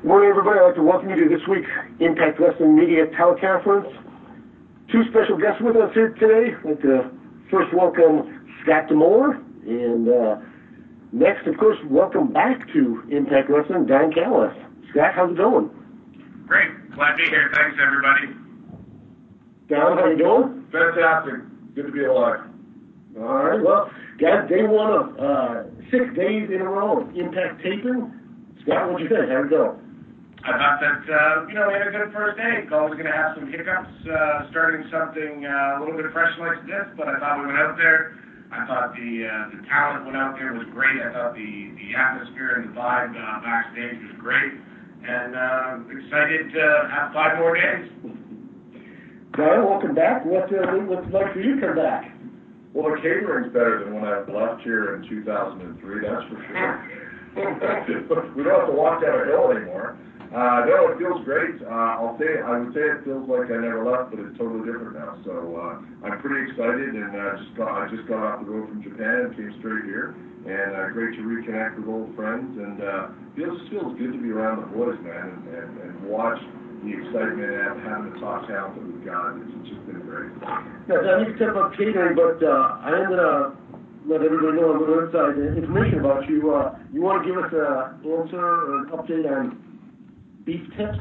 Good morning, everybody. I'd like to welcome you to this week's Impact Wrestling Media Teleconference. Two special guests with us here today. I'd like to first welcome Scott D'Amore, and next, of course, welcome back to Impact Wrestling, Don Callis. Scott, how's it going? Great. Glad to be here. Thanks, everybody. Don, how you doing? Fantastic. Good to be alive. All right. Well, guys, day one of 6 days in a row of Impact taping. Scott, what'd you think? How'd it go? I thought that, we had a good first day. Cole was going to have some hiccups, starting something a little bit fresh like this, but I thought we went out there. I thought the talent went out there was great. I thought the atmosphere and the vibe backstage was great. And excited to have 5 more days. John, welcome back. What's it like for you to come back? Well, the catering's better than when I left here in 2003, that's for sure. We don't have to walk down a hill anymore. No, it feels great. I would say it feels like I never left, but it's totally different now. So I'm pretty excited, and I just got off the road from Japan and came straight here. And great to reconnect with old friends, and feels good to be around the boys, man, and watch the excitement and having the top talent that we've got. It's just been great. Now, Don, you can talk about catering, but I am going to let everybody know a little inside information about you. You want to give us an answer or an update on beef tips?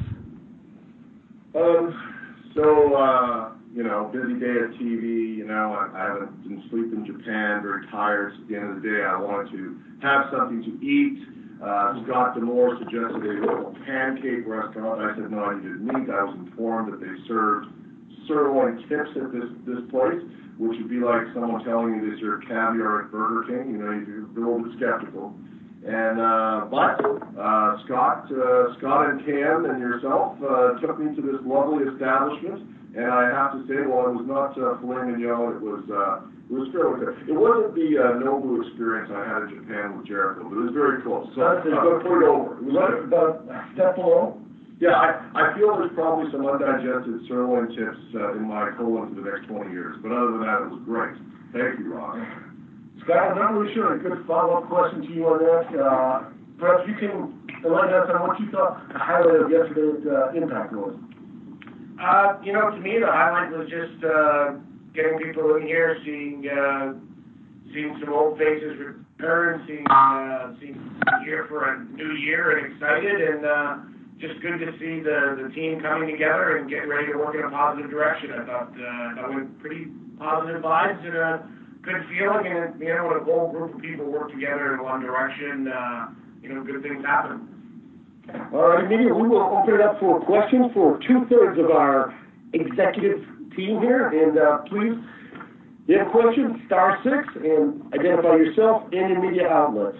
Busy day at TV, I haven't been sleeping in Japan, very tired. So at the end of the day, I wanted to have something to eat. Scott D'Amore suggested a local pancake restaurant. I said, no, I needed meat. I was informed that they served sirloin tips at this place, which would be like someone telling you they serve caviar at Burger King. You're a little bit skeptical. And but Scott and Cam and yourself took me to this lovely establishment, and I have to say, well, it was not filet mignon. It was fairly good. It wasn't the Nobu experience I had in Japan with Jericho, but it was very close. So I'm going to put it over. It was about a step below. Yeah, I feel there's probably some undigested sirloin tips in my colon for the next 20 years, but other than that, it was great. Thank you, Ron. Scott, I'm not really sure. A good follow-up question to you on that. Perhaps you can enlighten us on what you thought the highlight of yesterday's Impact was. To me, the highlight was just getting people in here, seeing some old faces return, seeing here for a new year and excited, and just good to see the team coming together and getting ready to work in a positive direction. I thought that went pretty positive vibes and a good feeling, and when a whole group of people work together in one direction, good things happen. All right, immediately we will open it up for questions for 2/3 of our executive team here, and please, if you have questions, *6, and identify yourself and your media outlets.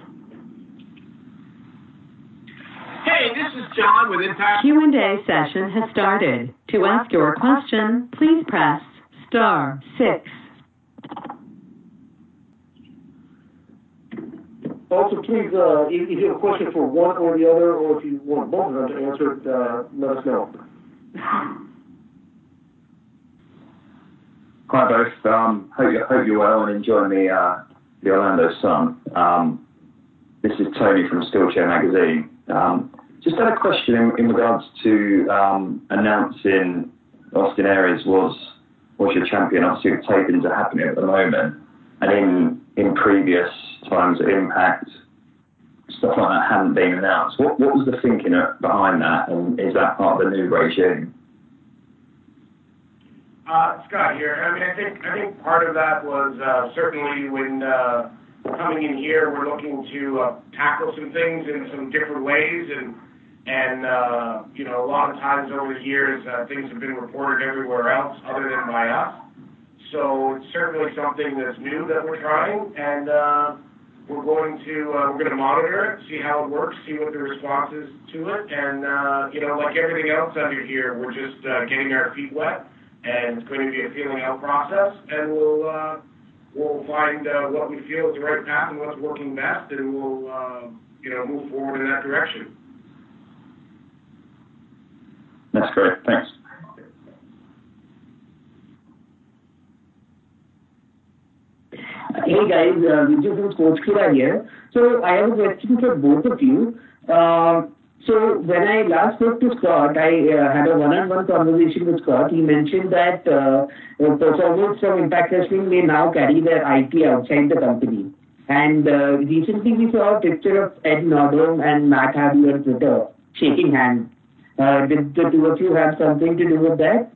Hey, this is John with Impact. Q&A session has started. To ask your question, please press *6. Also, please, if you have a question for one or the other, or if you want both of them to answer it, let us know. Hi both. Hope you're well and enjoying the Orlando Sun. This is Tony from Steelchair Magazine. Just had a question in regards to announcing Austin Aries was your champion. Obviously, the tapings are happening at the moment, and in previous times at Impact, stuff like that hadn't been announced. What was the thinking behind that, and is that part of the new regime? Scott here. I think part of that was certainly when coming in here, we're looking to tackle some things in some different ways, and a lot of times over the years, things have been reported everywhere else other than by us. So it's certainly something that's new that we're trying, and we're going to monitor it, see how it works, see what the response is to it, and like everything else under here, we're just getting our feet wet, and it's going to be a feeling out process, and we'll find what we feel is the right path and what's working best, and we'll move forward in that direction. That's great. Thanks. Hey guys, Vijay from Sportskeeda here. So I have a question for both of you. So when I last spoke to Scott, I had a one-on-one conversation with Scott. He mentioned that performers from Impact Wrestling may now carry their IP outside the company. And recently we saw a picture of Ed Nordholm and Matt Hardy on Twitter shaking hands. Did the two of you have something to do with that?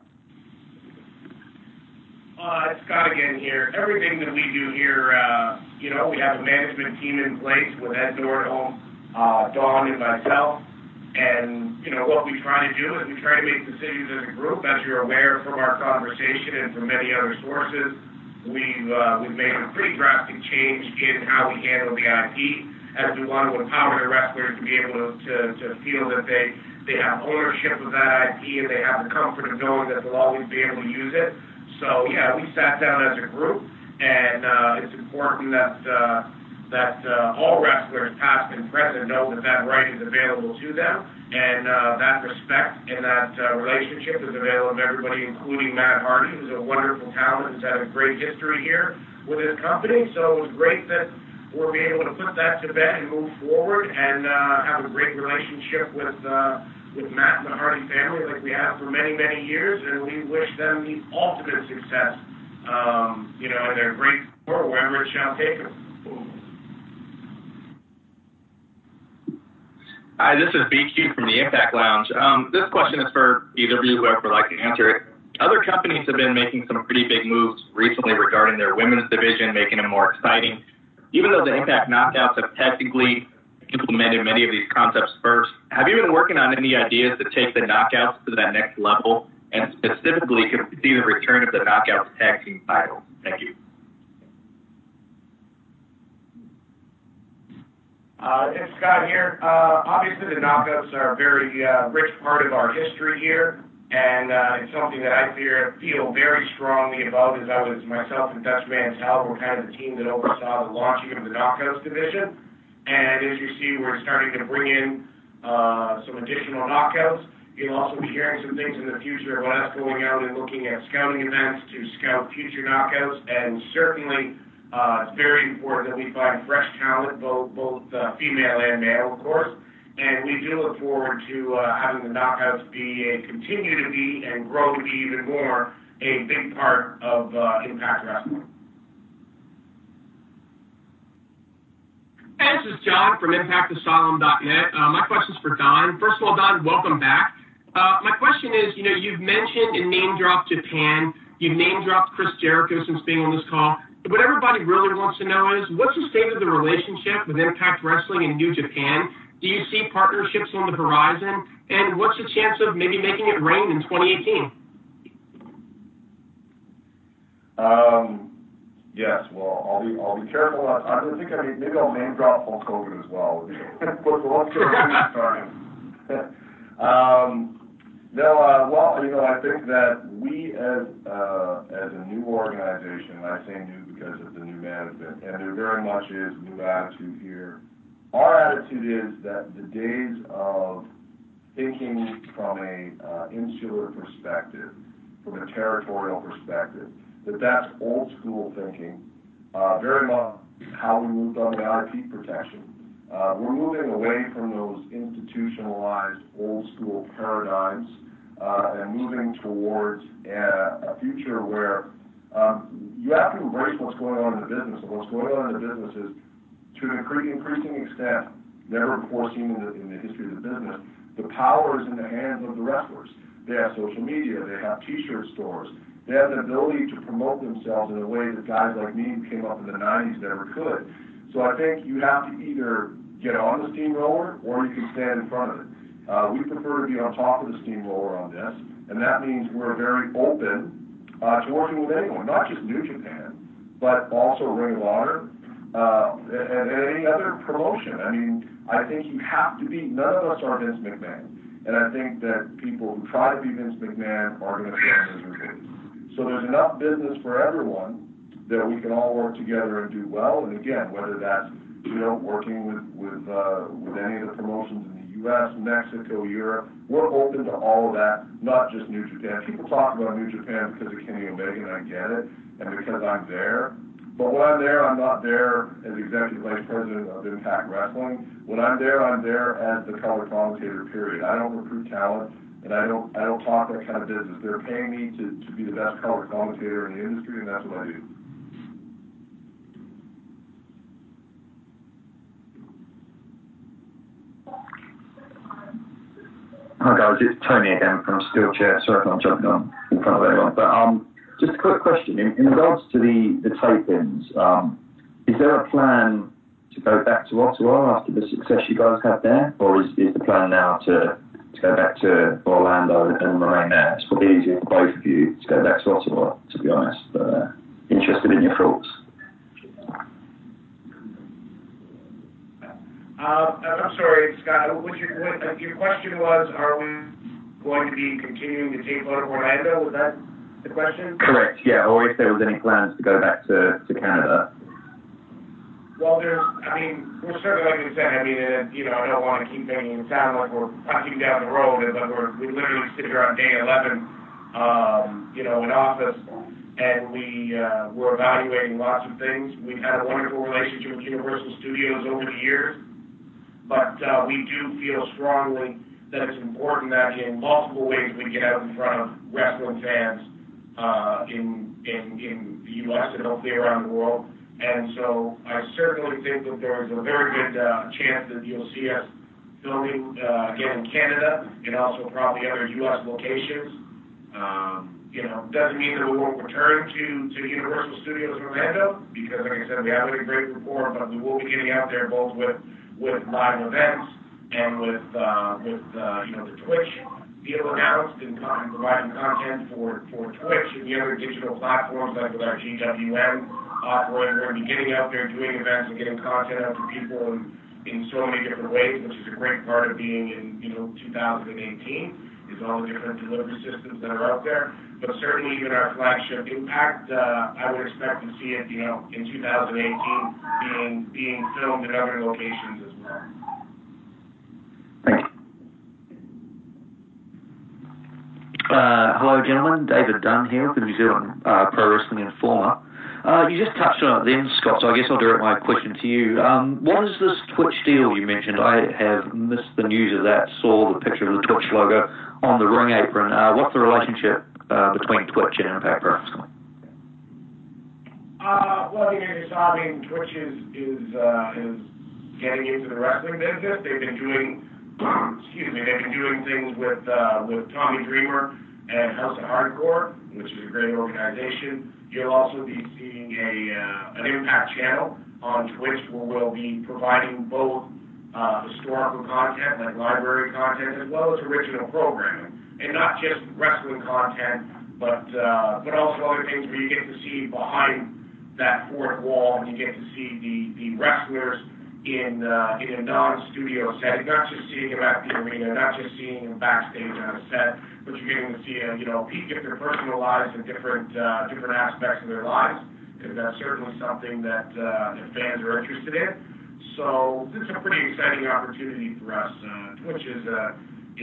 It's Scott again here. Everything that we do here, we have a management team in place with Ed Nordholm, Dawn, and myself. And, what we try to do is we try to make decisions as a group. As you're aware from our conversation and from many other sources, we've made a pretty drastic change in how we handle the IP, as we want to empower the wrestlers to be able to feel that they have ownership of that IP and they have the comfort of knowing that they'll always be able to use it. So, yeah, we sat down as a group, and it's important that all wrestlers, past and present, know that right is available to them, and that respect and that relationship is available to everybody, including Matt Hardy, who's a wonderful talent, who's had a great history here with his company. So it was great that we'll be able to put that to bed and move forward and have a great relationship with Matt and the Hardy family like we have for many, many years, and we wish them the ultimate success, in their great sport, wherever it shall take them. Hi, this is BQ from the Impact Lounge. This question is for either of you, whoever would like to answer it. Other companies have been making some pretty big moves recently regarding their women's division, making them more exciting. Even though the Impact Knockouts have technically implemented many of these concepts first, have you been working on any ideas to take the Knockouts to that next level, and specifically could see the return of the Knockouts tag team title? Thank you. It's Scott here. Obviously, the Knockouts are a very rich part of our history here, and it's something that I feel very strongly about, as I was myself and Dutch Mantel were kind of the team that oversaw the launching of the Knockouts division. And as you see, we're starting to bring in some additional Knockouts. You'll also be hearing some things in the future about us going out and looking at scouting events to scout future Knockouts, and certainly it's very important that we find fresh talent, both female and male, of course. And we do look forward to having the Knockouts continue to be and grow to be even more a big part of Impact Wrestling. Hey, this is John from ImpactAsylum.net. My question's for Don. First of all, Don, welcome back. My question is, you've mentioned and name-dropped Japan. You've name-dropped Chris Jericho since being on this call. What everybody really wants to know is, what's the state of the relationship with Impact Wrestling and New Japan? Do you see partnerships on the horizon? And what's the chance of maybe making it rain in 2018? Yes, well, I'll be careful. Maybe I'll name drop Hulk Hogan as well. Let's get started. I think that we as a new organization, and I say new because of the new management, and there very much is a new attitude here. Our attitude is that the days of thinking from a insular perspective, from a territorial perspective, that's old school thinking, very much how we moved on the IP protection. We're moving away from those institutionalized old school paradigms and moving towards a future where you have to embrace what's going on in the business. And what's going on in the business is, to an increasing extent, never before seen in the history of the business, the power is in the hands of the wrestlers. They have social media, they have T-shirt stores, they have the ability to promote themselves in a way that guys like me who came up in the 90s never could. So I think you have to either get on the steamroller or you can stand in front of it. We prefer to be on top of the steamroller on this, and that means we're very open to working with anyone, not just New Japan, but also Ring of Honor and any other promotion. I mean, I think you have to be, none of us are Vince McMahon, and I think that people who try to be Vince McMahon are going to fail miserably. So there's enough business for everyone that we can all work together and do well. And again, whether that's working with any of the promotions in the U.S., Mexico, Europe, we're open to all of that, not just New Japan. People talk about New Japan because of Kenny Omega, and I get it, and because I'm there. But when I'm there, I'm not there as Executive Vice President of Impact Wrestling. When I'm there as the color commentator, period. I don't recruit talent, and I don't talk that kind of business. They're paying me to be the best color commentator in the industry, and that's what I do. Hi guys, it's Tony again from Steelchair. Sorry if I'm jumping on in front of everyone. But just a quick question. In regards to the tape-ins, is there a plan to go back to Ottawa after the success you guys had there? Or is the plan now to go back to Orlando and remain there? It's probably easier for both of you to go back to Ottawa, to be honest. But interested in your thoughts. I'm sorry, Scott. Your question was, are we going to be continuing to tape out of Orlando? Was that the question? Correct, yeah. Or if there was any plans to go back to Canada. Well, we're certainly, like I said, I don't want to keep making it sound like we're punching down the road, but we literally sit here on day 11, in office, and we're evaluating lots of things. We've had a wonderful relationship with Universal Studios over the years. But we do feel strongly that it's important that in multiple ways we get out in front of wrestling fans in the U.S. and hopefully around the world. And so I certainly think that there's a very good chance that you'll see us filming again in Canada and also probably other U.S. locations. Doesn't mean that we won't return to Universal Studios Orlando because, like I said, we have a great rapport, but we will be getting out there both with live events and with the Twitch deal announced and providing content for Twitch and the other digital platforms like with our GWN offering. We're going to be getting out there doing events and getting content out to people in so many different ways, which is a great part of being in 2018 is all the different delivery systems that are out there. But certainly even our flagship Impact, I would expect to see it, in 2018 being filmed in other locations as well. Thank you. Hello, gentlemen. David Dunn here with the New Zealand Pro Wrestling Informer. You just touched on it then, Scott, so I guess I'll direct my question to you. What is this Twitch deal you mentioned? I have missed the news of that, saw the picture of the Twitch logo on the ring apron. What's the relationship between Twitch and Impact Pro Wrestling? Well, as you saw, Twitch is getting into the wrestling business. They've been doing, things with Tommy Dreamer and House of Hardcore, which is a great organization. You'll also be seeing an Impact channel on Twitch where we'll be providing both historical content, like library content, as well as original programming. And not just wrestling content, but also other things where you get to see behind that fourth wall, and you get to see the wrestlers in a non-studio setting, not just seeing them at the arena, not just seeing them backstage on a set, but you're getting to see a peek at their personal lives and different aspects of their lives, because that's certainly something that fans are interested in. So this is a pretty exciting opportunity for us. Twitch is a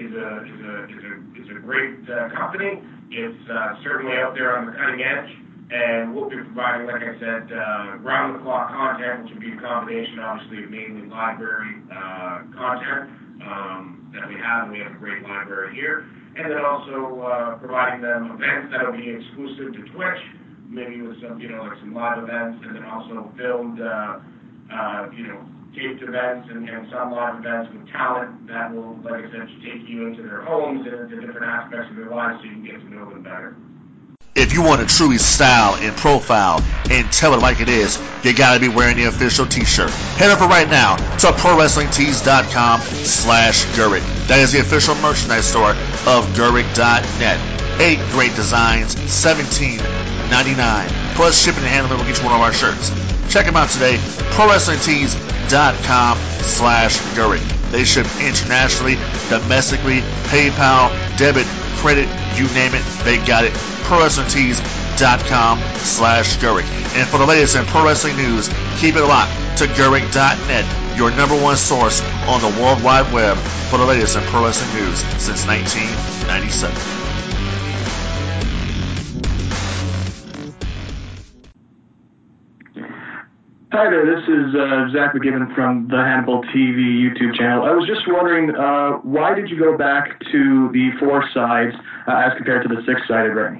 great company. It's certainly out there on the cutting edge. And we'll be providing, like I said, round-the-clock content, which will be a combination, obviously, of mainly library content that we have, and we have a great library here. And then also providing them events that will be exclusive to Twitch, maybe with some, like some live events, and then also filmed, taped events and some live events with talent that will, like I said, take you into their homes and into different aspects of their lives so you can get to know them better. If you want to truly style and profile and tell it like it is, you gotta be wearing the official t-shirt. Head over right now to ProWrestlingTees.com/Gurik. That is the official merchandise store of Gurik.net. 8 great designs, $17.99. Plus shipping and handling will get you one of our shirts. Check them out today, ProWrestlingTees.com/Gurik. They ship internationally, domestically, PayPal, debit, credit, you name it, they got it. ProWrestlingTees.com/Gurik. And for the latest in pro wrestling news, keep it locked to Gurik.net, your number one source on the World Wide Web for the latest in pro wrestling news since 1997. Hi there, this is Zach McGibbon from the Hannibal TV YouTube channel. I was just wondering, why did you go back to the 4 sides as compared to the 6-sided ring?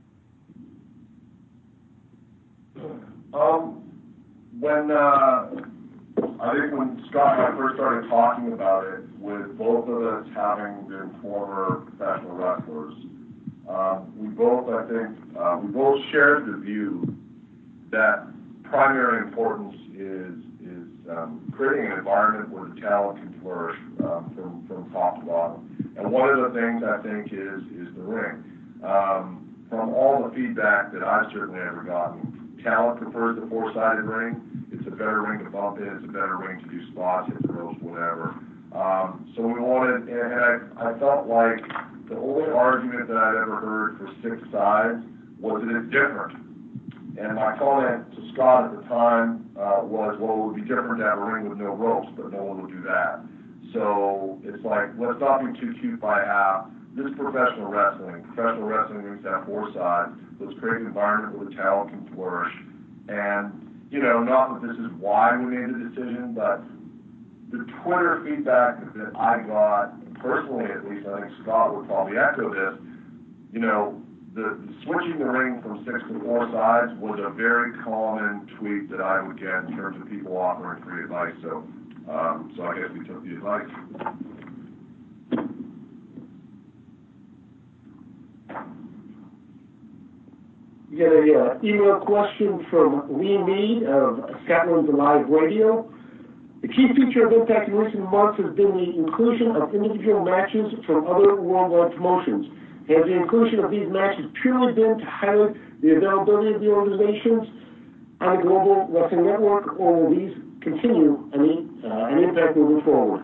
I think when Scott and I first started talking about it, with both of us having been former professional wrestlers, we both shared the view that primary importance is creating an environment where the talent can flourish from top to bottom. And one of the things I think is the ring. From all the feedback that I've certainly ever gotten, talent prefers the 4-sided ring. It's a better ring to bump in. It's a better ring to do spots, hit the ropes, whatever. So we wanted, and I felt like the only argument that I'd ever heard for 6 sides was that it's different. And my comment to Scott at the time was, well, it would be different to have a ring with no ropes, but no one would do that. So it's like, let's not be too cute by half. This is professional wrestling. Professional wrestling rings have 4 sides. Let's create an environment where the talent can flourish. And, you know, not that this is why we made the decision, but the Twitter feedback that I got, personally at least, I think Scott would probably echo this, you know, the switching the ring from 6 to 4 sides was a very common tweet that I would get in terms of people offering free advice. So I guess we took the advice. We get an email question from Lee Mead of Scotland's Live Radio. The key feature of Impact in recent months has been the inclusion of individual matches from other worldwide promotions. Has the inclusion of these matches purely been to highlight the availability of the organizations on the Global Wrestling Network, or will these continue an Impact moving forward?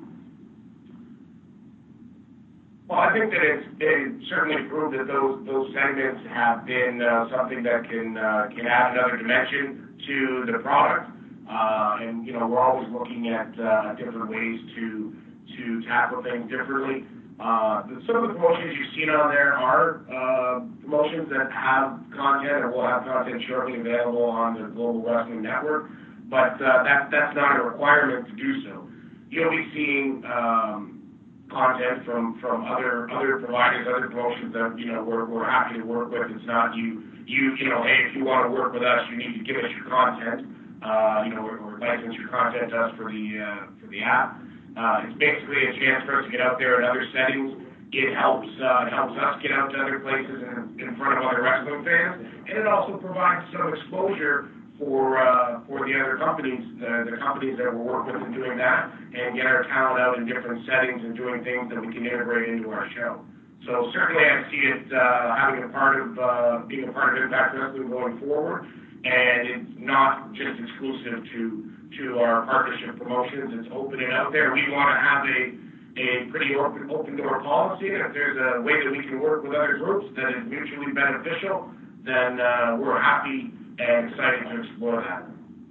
Well, I think that it certainly proved that those segments have been something that can add another dimension to the product. And, you know, we're always looking at different ways to tackle things differently. Some of the promotions you've seen on there are promotions that have content or will have content shortly available on the Global Wrestling Network, but that's not a requirement to do so. You'll be seeing content from other providers, other promotions that, you know, we're happy to work with. It's not you know, hey, if you want to work with us, you need to give us your content, you know, or license your content to us for the app. It's basically a chance for us to get out there in other settings. It helps us get out to other places and in front of other wrestling fans, and it also provides some exposure for the other companies, the companies that we'll work with in doing that, and get our talent out in different settings and doing things that we can integrate into our show. So certainly I see it being a part of Impact Wrestling going forward, and it's not just exclusive to our partnership promotions. It's open and out there. We want to have a pretty open door policy, and if there's a way that we can work with other groups that is mutually beneficial, then we're happy and excited to explore that.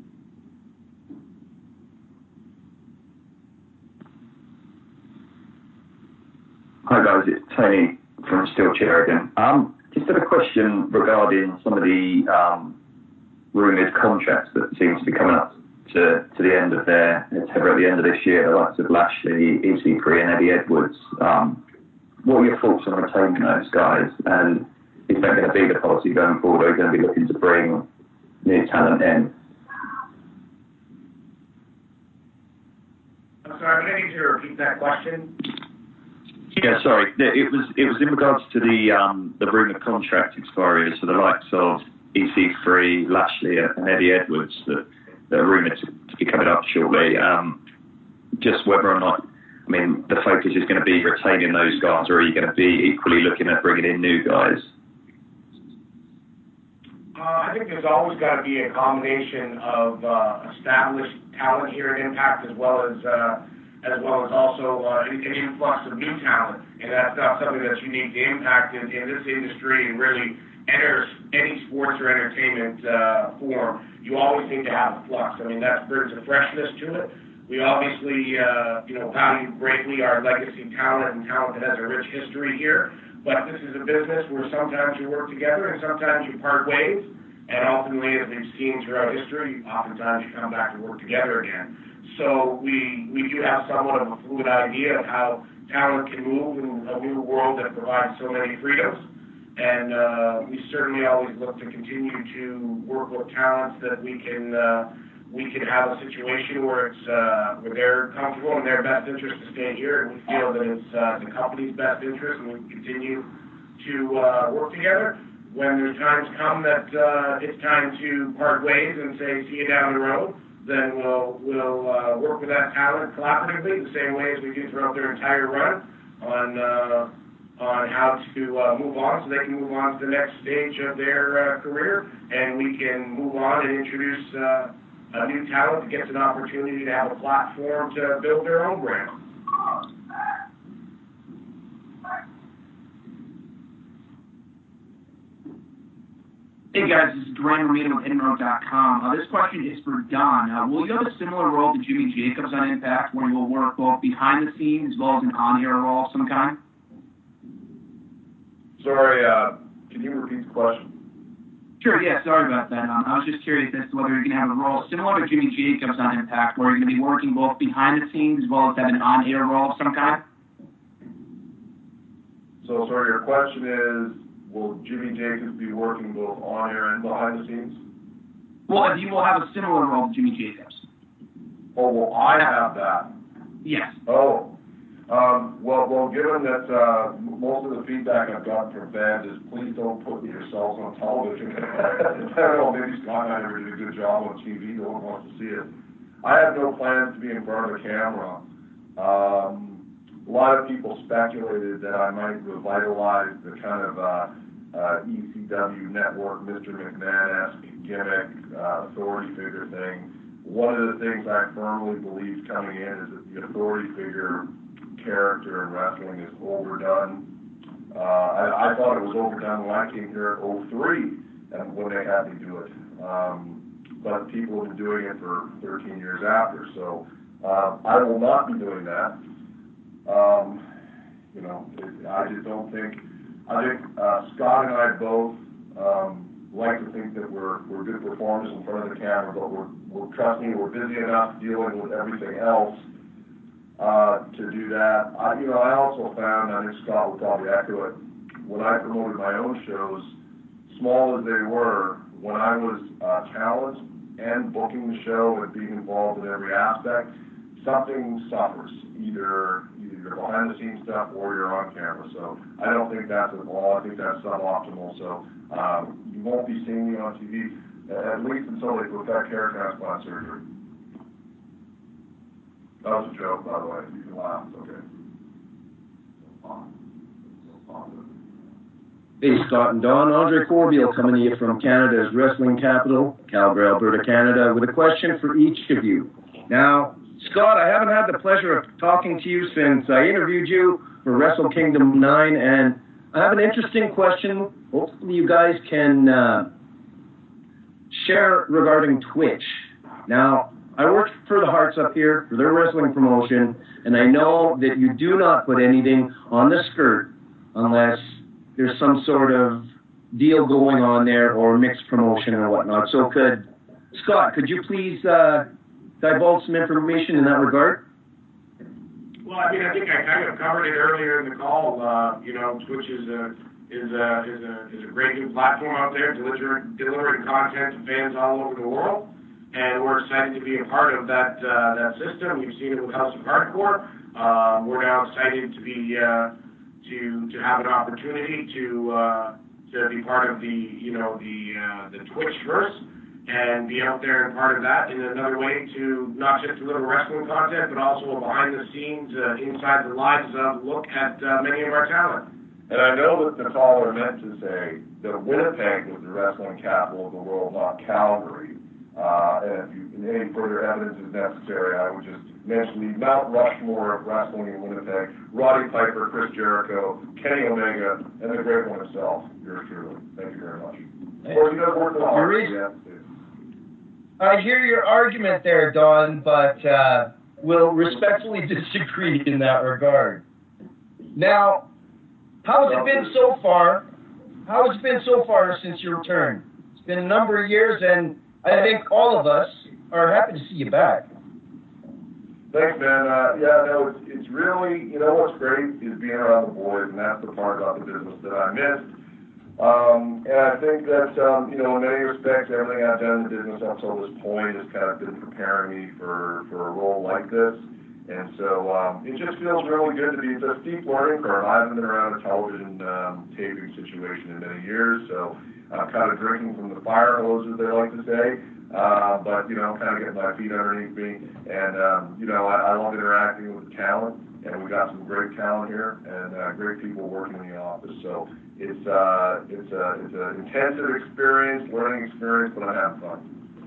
Hi guys, it's Tony from Steelchair again. Just had a question regarding some of the rumoured contracts that seem to be coming up to the end of their tether at the end of this year, the likes of Lashley, EC3 and Eddie Edwards. What are your thoughts on retaining those guys, and is that going to be the policy going forward, or are you going to be looking to bring new talent in? I'm sorry, I'm going to need you to repeat that question. Yeah, sorry. It was in regards to the rumoured contract expiries for the likes of EC3, Lashley and Eddie Edwards that are rumoured to be coming up shortly. Just whether or not, I mean, the focus is going to be retaining those guys, or are you going to be equally looking at bringing in new guys? I think there's always got to be a combination of established talent here at Impact, as well as also an influx of new talent, and that's not something that's unique to Impact in this industry and really enters any sports or entertainment form. You always need to have a flux. I mean, that brings a freshness to it. We obviously, value greatly our legacy talent and talent that has a rich history here. But this is a business where sometimes you work together and sometimes you part ways. And ultimately, as we've seen throughout history, oftentimes you come back to work together again. So we do have somewhat of a fluid idea of how talent can move in a new world that provides so many freedoms. And we certainly always look to continue to work with talents that we can have a situation where it's where they're comfortable in their best interest to stay here, and we feel that it's the company's best interest, and we can continue to work together. When there's times come that it's time to part ways and say see you down the road, then we'll work with that talent collaboratively the same way as we do throughout their entire run on how to move on so they can move on to the next stage of their career, and we can move on and introduce a new talent that gets an opportunity to have a platform to build their own brand. Hey guys, this is Dwayne Romito with Inroad.com. This question is for Don. Will you have a similar role to Jimmy Jacobs on Impact, where you will work both behind the scenes as well as an on-air role of some kind? Sorry, can you repeat the question? Sure, yeah, sorry about that. I was just curious as to whether you're going to have a role similar to Jimmy Jacobs on Impact, where you're going to be working both behind the scenes as well as have an on-air role of some kind? So, sorry, your question is, will Jimmy Jacobs be working both on-air and behind the scenes? Well, if you will have a similar role to Jimmy Jacobs. Oh, will I have that? Yes. Oh. Well, given that most of the feedback I've gotten from fans is please don't put yourselves on television. I don't know, maybe Scott and I never did a good job on TV. No one wants to see it. I have no plans to be in front of the camera. A lot of people speculated that I might revitalize the kind of ECW network, Mr. McMahon-esque gimmick, authority figure thing. One of the things I firmly believe coming in is that the authority figure character in wrestling is overdone. I thought it was overdone when I came here in 2003 and when they had me do it. But people have been doing it for 13 years after, so I will not be doing that. I just don't think. I think Scott and I both like to think that we're good performers in front of the camera, but we're trust me, we're busy enough dealing with everything else to do that. I also found, I think Scott would probably echo it, when I promoted my own shows, small as they were, when I was talent and booking the show and being involved in every aspect, something suffers, either your behind the scenes stuff or you're on camera. So I don't think that's at all. I think that's suboptimal. So you won't be seeing me on TV, at least until they perfect hair transplant surgery. That was a joke, by the way. You can laugh. It's okay. Hey, Scott and Don. Andre Corbeil coming to you from Canada's wrestling capital, Calgary, Alberta, Canada, with a question for each of you. Now, Scott, I haven't had the pleasure of talking to you since I interviewed you for Wrestle Kingdom 9, and I have an interesting question. Hopefully you guys can share regarding Twitch. Now, I work for the Hearts up here, for their wrestling promotion, and I know that you do not put anything on the skirt unless there's some sort of deal going on there or mixed promotion or whatnot. So Scott, could you please divulge some information in that regard? Well, I think I kind of covered it earlier in the call. Twitch is a great new platform out there, delivering content to fans all over the world, and we're excited to be a part of that system. You've seen it with House of Hardcore. We're now excited to be to have an opportunity to be part of the Twitchverse and be out there and part of that in another way to not just deliver wrestling content, but also a behind the scenes, inside the lives look at many of our talent. And I know that the caller meant to say that Winnipeg was the wrestling capital of the world, not Calgary. And if any further evidence is necessary, I would just mention the Mount Rushmore of wrestling in Winnipeg: Roddy Piper, Chris Jericho, Kenny Omega, and the great one himself, yours truly. Thank you very much. Of course, he does work for the Heart. I hear your argument there, Don, but will respectfully disagree in that regard. Now, how has it been so far? How has it been so far since your return, It's been a number of years, and I think all of us are happy to see you back. Thanks, man. It's really, what's great is being around the boys, and that's the part about the business that I missed. And I think that, in many respects, everything I've done in the business up till this point has kind of been preparing me for a role like this. And so it just feels really good to be. It's a steep learning curve. I haven't been around a television taping situation in many years, so I'm kind of drinking from the fire hose, as they like to say. But, kind of getting my feet underneath me. And, I love interacting with the talent, and we've got some great talent here and great people working in the office. So it's an intensive experience, learning experience, but I'm having fun.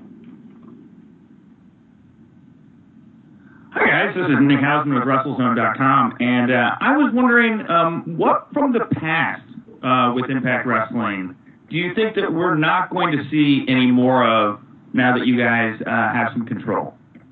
Hi guys, this is Nick Housen with WrestleZone.com, and I was wondering, what from the past with Impact Wrestling do you think that we're not going to see any more of now that you guys have some control?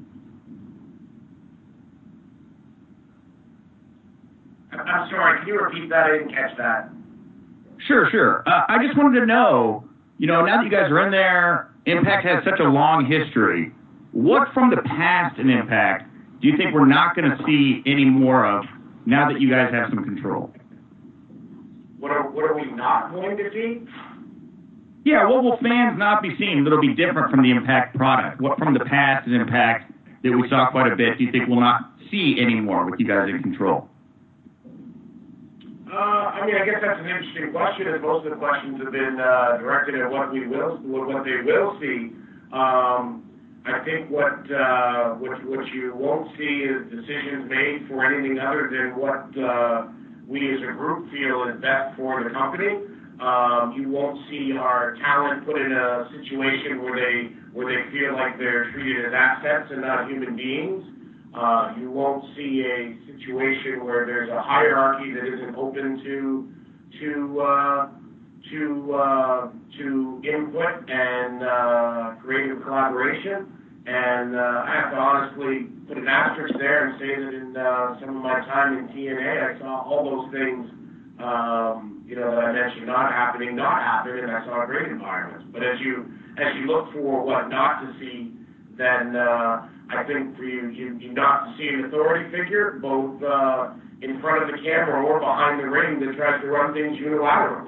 I'm sorry, can you repeat that? I didn't catch that. Sure. I just wanted to know, now that you guys are in there, Impact has such a long history. What from the past in Impact do you think we're not going to see any more of now that you guys have some control? What are we not going to see? Yeah, what will fans not be seeing that'll be different from the Impact product? What from the past in Impact that we saw quite a bit do you think we'll not see anymore with you guys in control? I guess that's an interesting question, as most of the questions have been directed at what they will see. I think what you won't see is decisions made for anything other than what we as a group feel is best for the company. You won't see our talent put in a situation where they feel like they're treated as assets and not human beings. You won't see a situation where there's a hierarchy that isn't open to input and creative collaboration. And I have to honestly put an asterisk there and say that in some of my time in TNA, I saw all those things, that I mentioned not happen, and I saw great environments. But as you look for what not to see, then I think for you not to see an authority figure, both in front of the camera or behind the ring, that tries to run things unilaterally.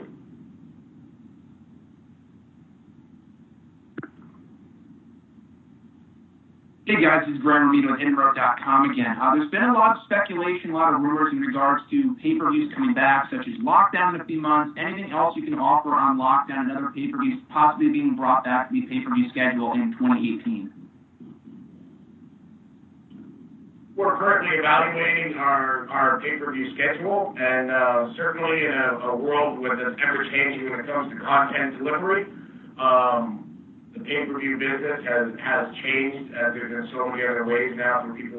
Hey guys, this is Graham Romito with Inroad.com again. There's been a lot of speculation, a lot of rumors in regards to pay-per-views coming back, such as Lockdown in a few months. Anything else you can offer on Lockdown and other pay-per-views possibly being brought back to the pay-per-view schedule in 2018? We're currently evaluating our pay-per-view schedule, and certainly in a world that's ever-changing when it comes to content delivery, the pay-per-view business has changed, as there's been so many other ways now for people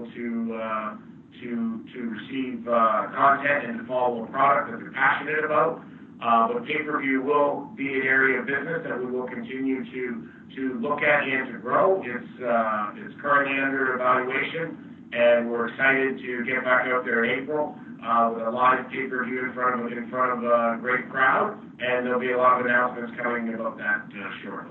to receive content and to follow a product that they're passionate about. But pay-per-view will be an area of business that we will continue to look at and to grow. It's currently under evaluation, and we're excited to get back out there in April with a live pay-per-view in front of a great crowd, and there'll be a lot of announcements coming about that shortly.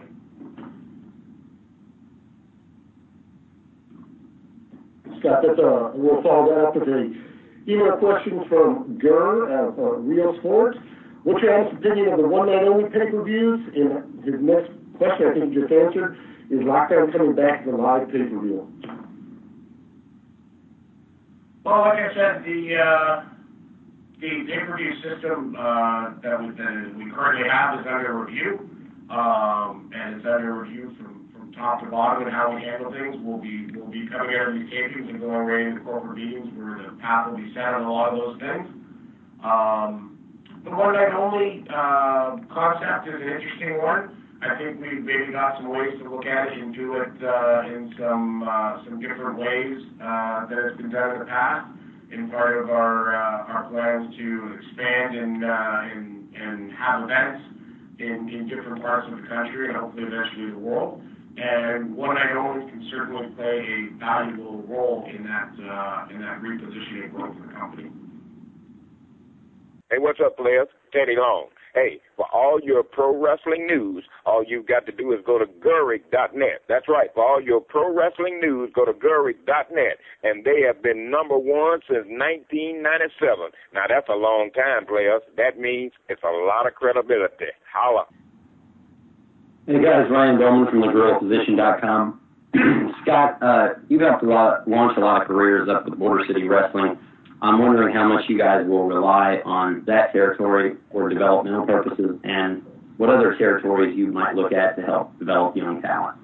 Scott, we'll follow that up with a email question from Gurr of Real Sports. What's your honest opinion of the one-night-only pay-per-views? And his next question, I think you just answered, is Lockdown coming back to the live pay-per-view? Well, like I said, the pay-per-view system that we currently have is under review, and it's under review from top to bottom, and how we handle things. We'll be coming out of these tapings and going right into corporate meetings where the path will be set on a lot of those things. The one-night-only concept is an interesting one. I think we've maybe got some ways to look at it and do it in some different ways that has been done in the past. In part of our plans to expand and have events in different parts of the country and hopefully eventually the world. And one-night-only can certainly play a valuable role in that repositioning growth of the company. Hey, what's up, players? Teddy Long. Hey, for all your pro wrestling news, all you've got to do is go to Gehrig.net. That's right. For all your pro wrestling news, go to Gehrig.net. And they have been number one since 1997. Now, that's a long time, players. That means it's a lot of credibility. Holla. Hey, guys. Ryan Bowman from thegorillaposition.com. Scott, you've helped launch a lot of careers up with Border City Wrestling. I'm wondering how much you guys will rely on that territory for developmental purposes, and what other territories you might look at to help develop young talent.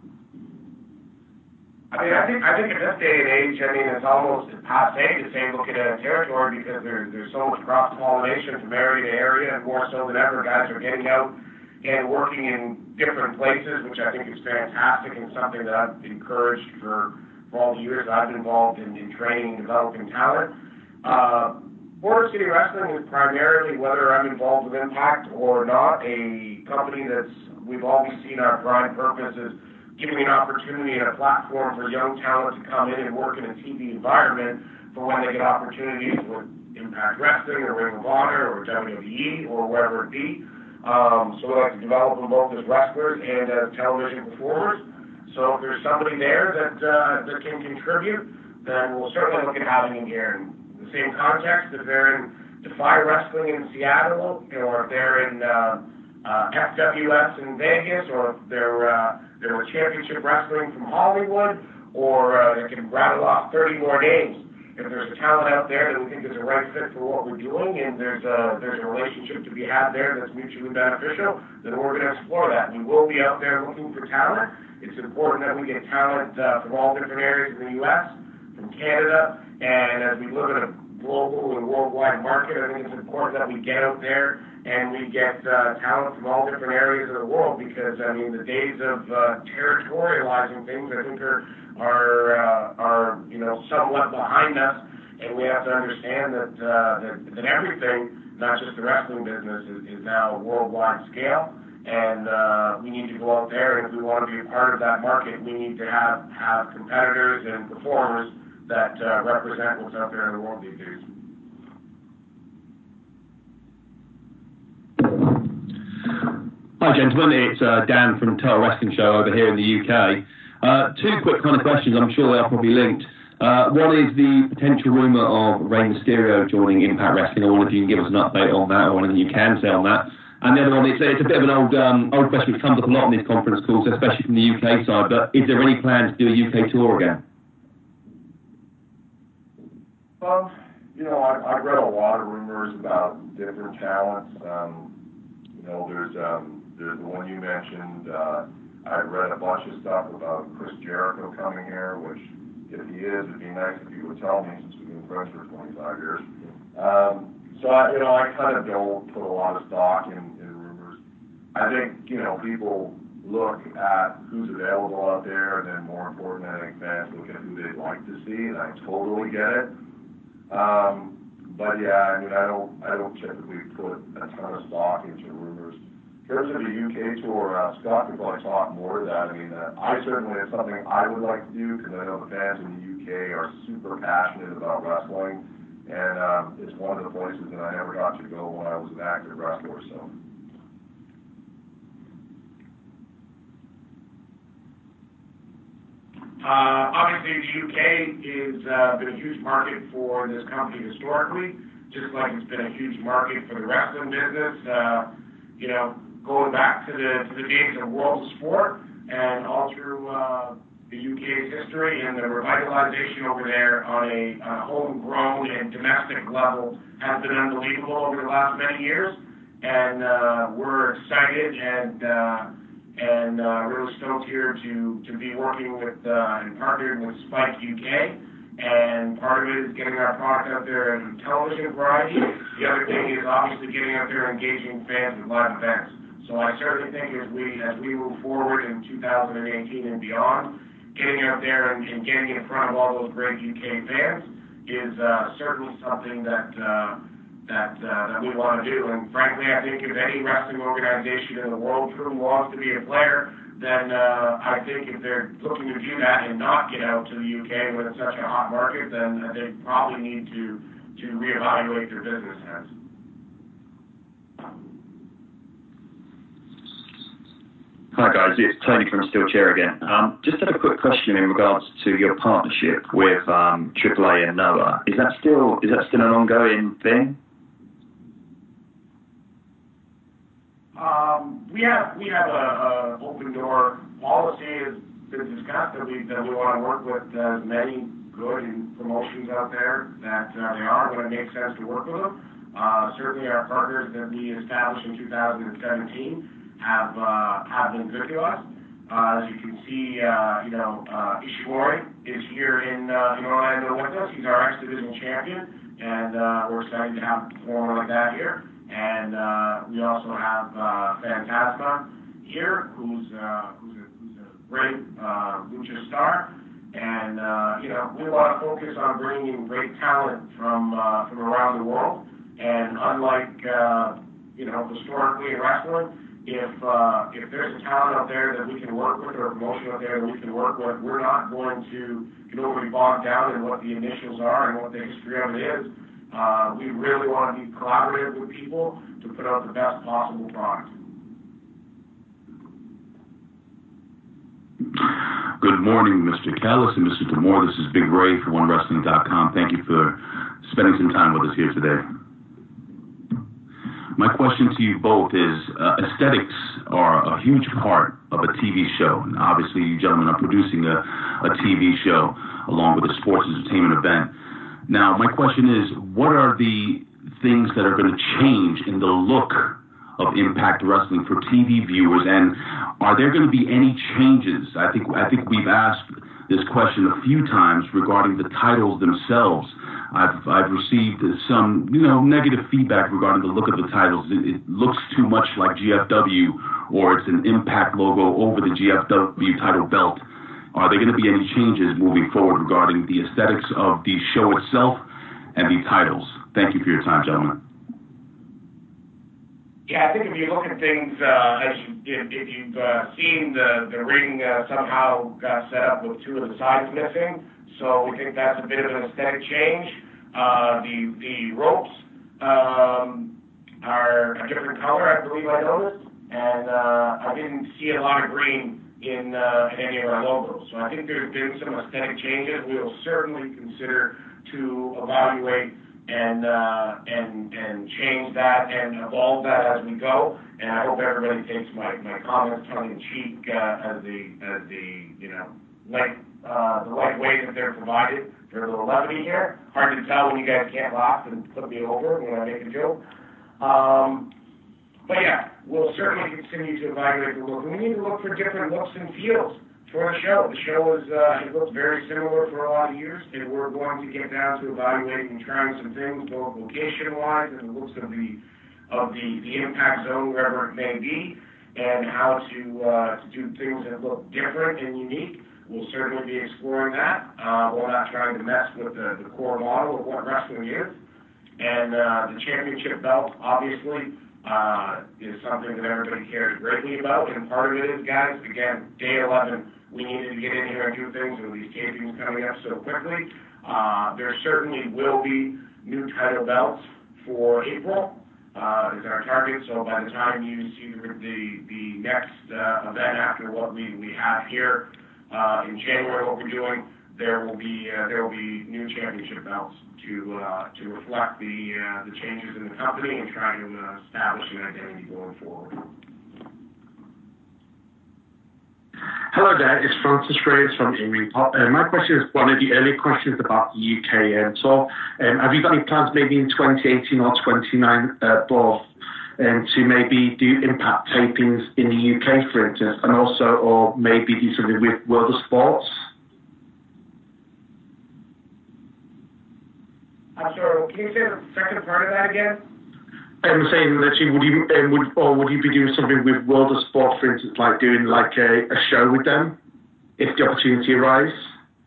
I think at this day and age, it's almost passé to say look at a territory because there's so much cross-pollination from area to area, and more so than ever, guys are getting out and working in different places, which I think is fantastic and something that I've encouraged for all the years I've been involved in training and developing talent. Border City Wrestling is primarily, whether I'm involved with Impact or not, a company we've always seen our prime purpose is giving an opportunity and a platform for young talent to come in and work in a TV environment for when they get opportunities with Impact Wrestling or Ring of Honor or WWE or wherever it be. So we like to develop them both as wrestlers and as television performers. So if there's somebody there that can contribute, then we'll certainly look at having them here. In the same context, if they're in Defy Wrestling in Seattle, or if they're in FWS in Vegas, or if they're with Championship Wrestling from Hollywood, or they can rattle off 30 more names. If there's a talent out there that we think is a right fit for what we're doing, and there's a relationship to be had there that's mutually beneficial, then we're going to explore that. We will be out there looking for talent. It's important that we get talent from all different areas in the U.S., from Canada, and as we live in a global and worldwide market, I think it's important that we get out there and we get talent from all different areas of the world, because the days of territorializing things I think are somewhat behind us, and we have to understand that everything, not just the wrestling business, is now worldwide scale, and we need to go out there, and if we want to be a part of that market, we need to have competitors and performers that represent what's out there in the world these days. Hi, gentlemen. It's Dan from Total Wrestling Show over here in the UK. Two quick kind of questions. I'm sure they are probably linked. One is the potential rumour of Rey Mysterio joining Impact Wrestling. I wonder if you can give us an update on that, or anything you can say on that. And the other one, it's a bit of an old question which comes up a lot on these conference calls, especially from the UK side, but is there any plan to do a UK tour again? I've read a lot of rumors about different talents. There's the one you mentioned. I've read a bunch of stuff about Chris Jericho coming here, which, if he is, it'd be nice if he would tell me, since we've been friends for 25 years. So I kind of don't put a lot of stock in rumors. I think, people look at who's available out there, and then more important, I think fans look at who they'd like to see, and I totally get it. But yeah, I don't typically put a ton of stock into rumors. In terms of the UK tour, Scott could probably talk more to that. I certainly, it's something I would like to do, because I know the fans in the UK are super passionate about wrestling, and it's one of the places that I never got to go when I was an active wrestler. So. Obviously, the UK has been a huge market for this company historically, just like it's been a huge market for the wrestling business. Going back to the days of World Sport and all through the UK's history, and the revitalization over there on a homegrown and domestic level has been unbelievable over the last many years. And we're excited and really stoked here to be working with and partnering with Spike UK. And part of it is getting our product out there in television variety. The other thing is obviously getting out there and engaging fans with live events. So I certainly think as we move forward in 2018 and beyond, getting out there and getting in front of all those great UK fans is certainly something that we want to do. And frankly, I think if any wrestling organization in the world truly wants to be a player, then I think if they're looking to do that and not get out to the UK when it's such a hot market, then they probably need to reevaluate their business heads. Hi guys, it's Tony from Steel Chair again. Just had a quick question in regards to your partnership with AAA and NOAA. Is that still an ongoing thing? We have a open door policy. It's been discussed that we want to work with as many good promotions out there that they are when it makes sense to work with them. Certainly our partners that we established in 2017 have been good to us. As you can see, Ishimori is here in Orlando with us. He's our X-Division champion, and we're excited to have a performer like that here. And we also have Phantasma here, who's a great lucha star. And we want to focus on bringing in great talent from around the world. And unlike historically in wrestling, if there's a talent out there that we can work with or a promotion out there that we can work with, we're not going to get overly bogged down in what the initials are and what the history of it is. We really want to be collaborative with people to put out the best possible product. Good morning, Mr. Callis and Mr. D'Amore. This is Big Ray for OneWrestling.com. Thank you for spending some time with us here today. My question to you both is, aesthetics are a huge part of a TV show. And obviously, you gentlemen are producing a TV show along with a sports entertainment event. Now, my question is, what are the things that are going to change in the look of Impact Wrestling for TV viewers? And are there going to be any changes? I think we've asked this question a few times regarding the titles themselves. I've received some, negative feedback regarding the look of the titles. It looks too much like GFW, or it's an Impact logo over the GFW title belt. Are there going to be any changes moving forward regarding the aesthetics of the show itself and the titles? Thank you for your time, gentlemen. Yeah, I think if you look at things, if you've seen the ring somehow got set up with two of the sides missing, so we think that's a bit of an aesthetic change. The ropes are a different color, I believe I noticed, and I didn't see a lot of green in any of our logos. So I think there's been some aesthetic changes. We will certainly consider to evaluate and change that and evolve that as we go. And I hope everybody takes my comments tongue in cheek as the light way that they're provided. There's a little levity here. Hard to tell when you guys can't laugh and put me over when I make a joke. But yeah, we'll certainly continue to evaluate the look. And we need to look for different looks and feels for the show. The show it looks very similar for a lot of years, and we're going to get down to evaluating and trying some things, both location-wise and the looks of the impact zone, wherever it may be, and how to do things that look different and unique. We'll certainly be exploring that. We're not trying to mess with the core model of what wrestling is. And the championship belt, obviously, is something that everybody cares greatly about. And part of it is, guys, again, day 11, we needed to get in here and do things with these tapings coming up so quickly. There certainly will be new title belts for April, is our target. So by the time you see the next event after what we have here in January, what we're doing, there will be new championship belts to reflect the changes in the company and try to establish an identity going forward. Hello there, it's Francis Reyes from Emery Pop. My question is one of the earlier questions about the UK tour. Have you got any plans maybe in 2018 or 2019 both to maybe do Impact tapings in the UK, for instance, and also, or maybe do something with World of Sports? I'm sorry, can you say the second part of that again? I'm saying, literally, would you be doing something with World of Sport, for instance, like doing like a show with them, if the opportunity arises?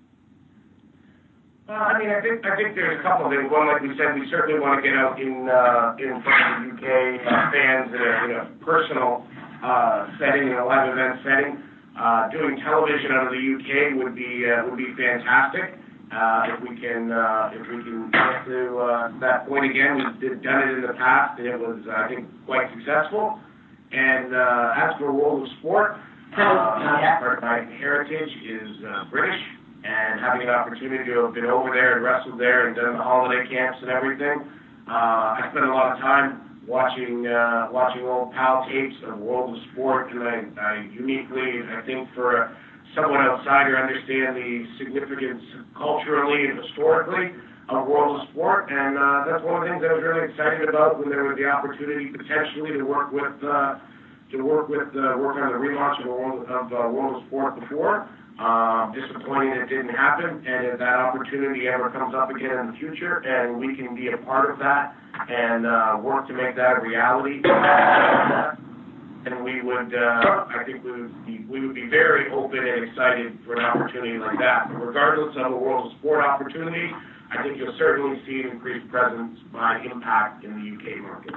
I think there's a couple of things. One, like we said, we certainly want to get out in front of the UK fans in a personal setting, in a live event setting. Doing television out of the UK would be fantastic. If we can get to that point again, we've done it in the past, and it was, I think, quite successful. And as for World of Sport, Part of my heritage is British, and having an opportunity to have been over there and wrestled there and done the holiday camps and everything, I spent a lot of time watching old PAL tapes of World of Sport, and I uniquely, I think for a somewhat outsider, understand the significance culturally and historically of World of Sport, and that's one of the things I was really excited about when there was the opportunity potentially to work on the relaunch of World of Sport before. Disappointing it didn't happen, and if that opportunity ever comes up again in the future, and we can be a part of that and work to make that a reality, and we would, I think we would be very open and excited for an opportunity like that. But regardless of a World of Sport opportunity, I think you'll certainly see an increased presence by Impact in the UK market.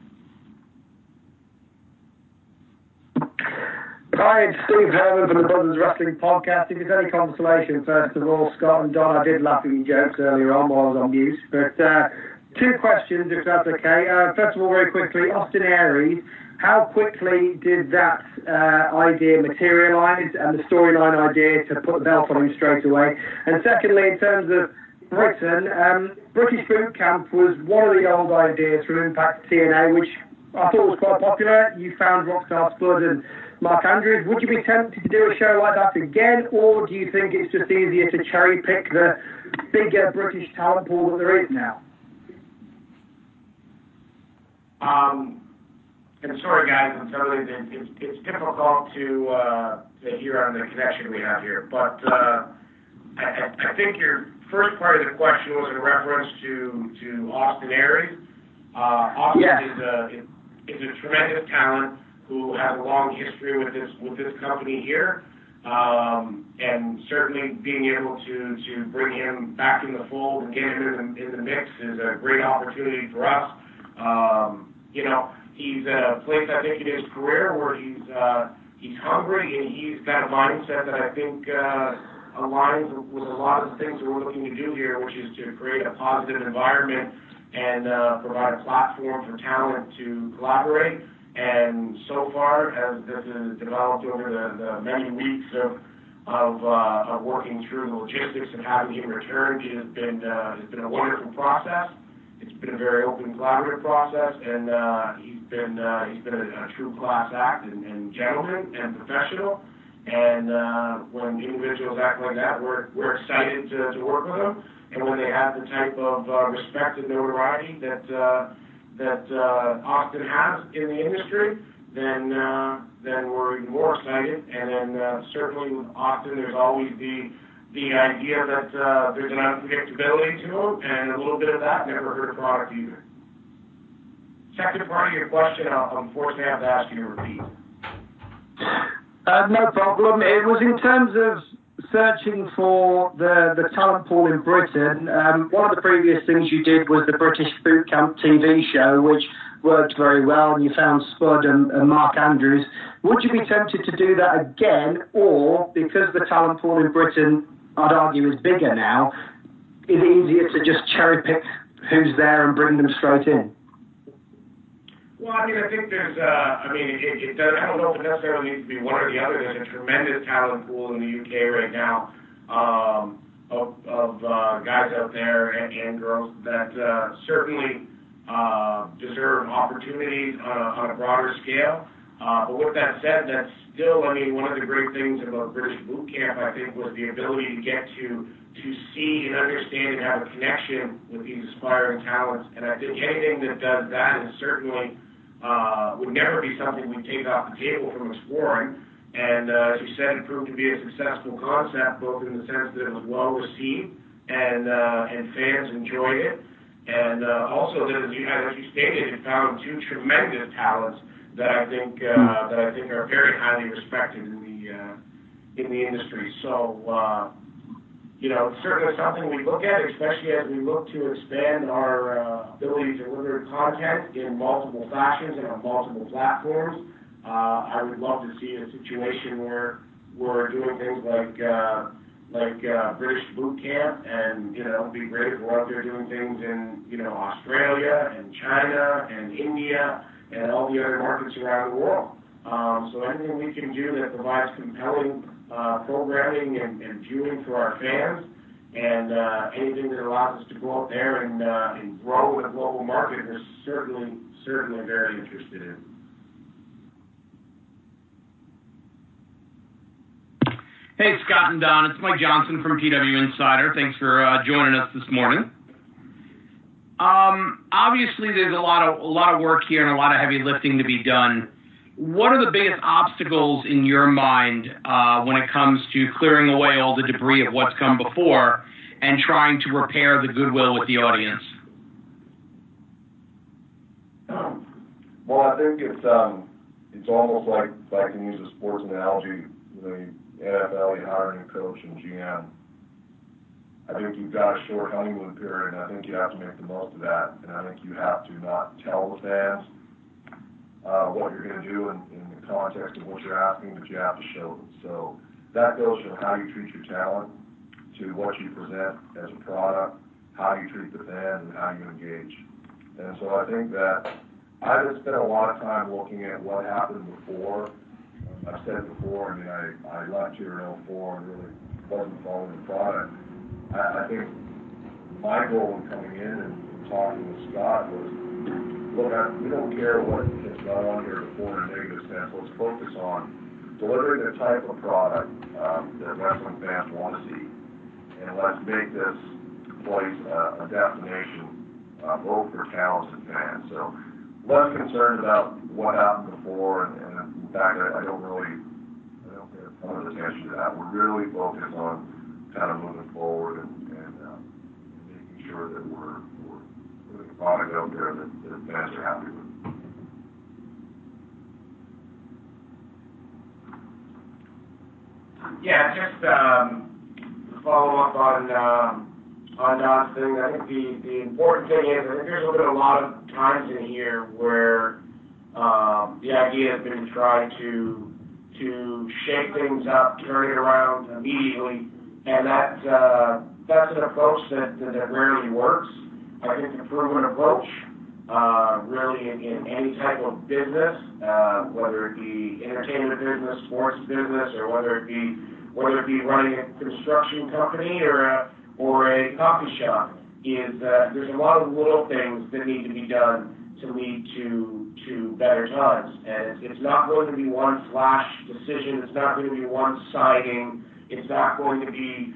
Hi, it's Steve Herman from the Brothers Wrestling Podcast. If it's any consolation, first of all, Scott and Don, I did laugh at your jokes earlier on while I was on mute. But two questions, if that's okay. First of all, very quickly, Austin Aries, how quickly did that idea materialise and the storyline idea to put the belt on him straight away? And secondly, in terms of Britain, British Boot Camp was one of the old ideas from Impact TNA, which I thought was quite popular. You found Rockstar Spud and Mark Andrews. Would you be tempted to do a show like that again, or do you think it's just easier to cherry pick the bigger British talent pool that there is now? And sorry, guys, I'm telling you, it's difficult to hear on the connection we have here. But I think your first part of the question was in reference to Austin Aries. Austin is a tremendous talent who has a long history with this company here, and certainly being able to bring him back in the fold and get him in the mix is a great opportunity for us. He's at a place, I think, in his career where he's hungry and he's got a mindset that I think aligns with a lot of the things that we're looking to do here, which is to create a positive environment and provide a platform for talent to collaborate. And so far, as this has developed over the many weeks of working through the logistics and having him return, it has been a wonderful process. It's been a very open, collaborative process, and he's been a true class act and gentleman and professional. And when individuals act like that, we're excited to work with them. And when they have the type of respect and notoriety that Austin has in the industry, then we're even more excited. And then certainly with Austin, there's always the idea that there's an unpredictability to him, and a little bit of that never hurt a product either. Second part of your question, I'll unfortunately have to ask you to repeat. No problem. It was in terms of searching for the talent pool in Britain. One of the previous things you did was the British Boot Camp TV show, which worked very well, and you found Spud and Mark Andrews. Would you be tempted to do that again, or because the talent pool in Britain, I'd argue, is bigger now, is it easier to just cherry pick who's there and bring them straight in? Well, I think there's, it does, I don't know if it necessarily needs to be one or the other. There's a tremendous talent pool in the UK right now of guys out there and girls that certainly deserve opportunities on a broader scale. But with that said, that's still, one of the great things about British Boot Camp, I think, was the ability to get to see and understand and have a connection with these aspiring talents. And I think anything that does that is certainly would never be something we take off the table from exploring. And as you said, it proved to be a successful concept, both in the sense that it was well received and fans enjoyed it, and also that, as you stated, it found two tremendous talents that I think are very highly respected in the industry. So it's certainly something we look at, especially as we look to expand our ability to deliver content in multiple fashions and on multiple platforms. I would love to see a situation where we're doing things like British Boot Camp, and it'd be great if we're out there doing things in Australia and China and India and all the other markets around the world. So anything we can do that provides compelling programming and viewing for our fans, and anything that allows us to go out there and grow in the global market, we're certainly very interested in. Hey, Scott and Don, it's Mike Johnson from PW Insider. Thanks for joining us this morning. Obviously, there's a lot of work here and a lot of heavy lifting to be done. What are the biggest obstacles in your mind when it comes to clearing away all the debris of what's come before and trying to repair the goodwill with the audience? Well, I think it's almost like, if I can use a sports analogy, NFL, you hire a new coach and GM. I think you've got a short honeymoon period, and I think you have to make the most of that. And I think you have to not tell the fans what you're going to do in the context of what you're asking, but you have to show them. So that goes from how you treat your talent to what you present as a product, how you treat the fans, and how you engage. And so I think that I haven't spent a lot of time looking at what happened before. I've said before, I left here in 2004 and really wasn't following the product. I think my goal in coming in and talking with Scott was, look, we don't care what has gone on here before in a negative sense. Let's focus on delivering the type of product that wrestling fans want to see. And let's make this place a destination both for talents and fans. So less concerned about what happened before, and in fact, I don't pay a ton of attention to that. We're really focused on kind of moving forward and making sure that we're putting a product out there that fans are happy with. Yeah, just follow up on Don's thing. I think the important thing is, I think there's been a lot of times in here where the idea has been to try to shake things up, turn it around immediately, and that's an approach that rarely works. I think the proven approach, really in any type of business, whether it be entertainment business, sports business, or whether it be running a construction company or a coffee shop, is there's a lot of little things that need to be done to lead to better times. And it's not going to be one flash decision. It's not going to be one signing. It's not going to be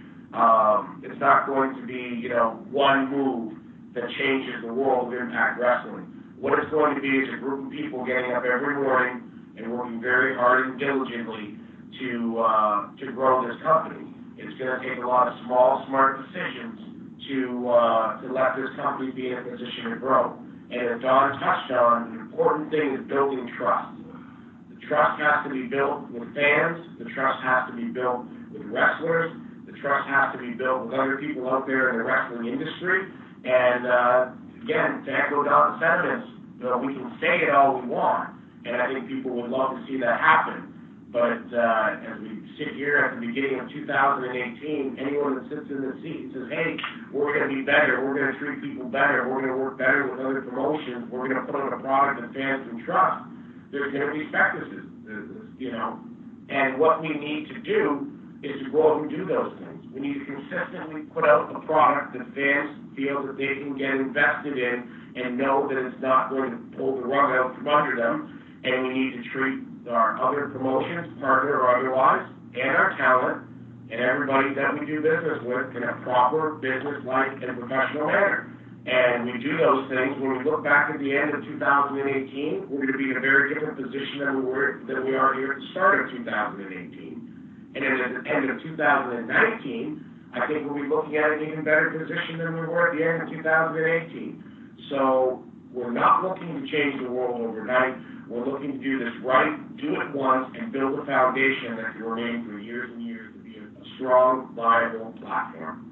one move that changes the world of Impact Wrestling. What it's going to be is a group of people getting up every morning and working very hard and diligently to grow this company. It's going to take a lot of small, smart decisions to let this company be in a position to grow. And as Don touched on, the important thing is building trust. The trust has to be built with fans. The trust has to be built with wrestlers. The trust has to be built with other people out there in the wrestling industry. And again, to echo Don's sentiments, we can say it all we want, and I think people would love to see that happen. But as we sit here at the beginning of 2018, anyone that sits in the seat and says, hey, we're going to be better, we're going to treat people better, we're going to work better with other promotions, we're going to put on a product that fans can trust, there's going to be skepticism, And what we need to do is to go out and do those things. We need to consistently put out a product that fans feel that they can get invested in and know that it's not going to pull the rug out from under them. And we need to treat our other promotions, partner or otherwise, and our talent, and everybody that we do business with in a proper, business-like, and professional manner. And we do those things. When we look back at the end of 2018, we're going to be in a very different position than we are here at the start of 2018. And at the end of 2019, I think we'll be looking at an even better position than we were at the end of 2018. So we're not looking to change the world overnight. We're looking to do this right, do it once, and build a foundation that can remain for years and years to be a strong, viable platform.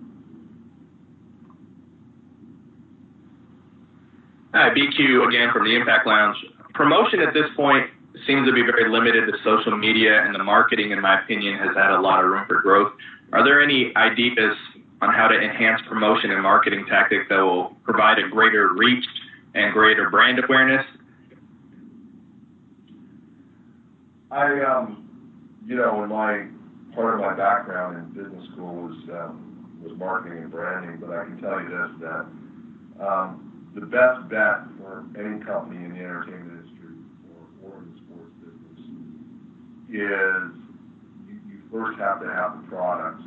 Hi, BQ again from the Impact Lounge. Promotion at this point seems to be very limited to social media, and the marketing, in my opinion, has had a lot of room for growth. Are there any ideas on how to enhance promotion and marketing tactics that will provide a greater reach and greater brand awareness? In my part of my background in business school was marketing and branding, but I can tell you this, that the best bet for any company in the entertainment industry or in the sports business is you first have to have the product.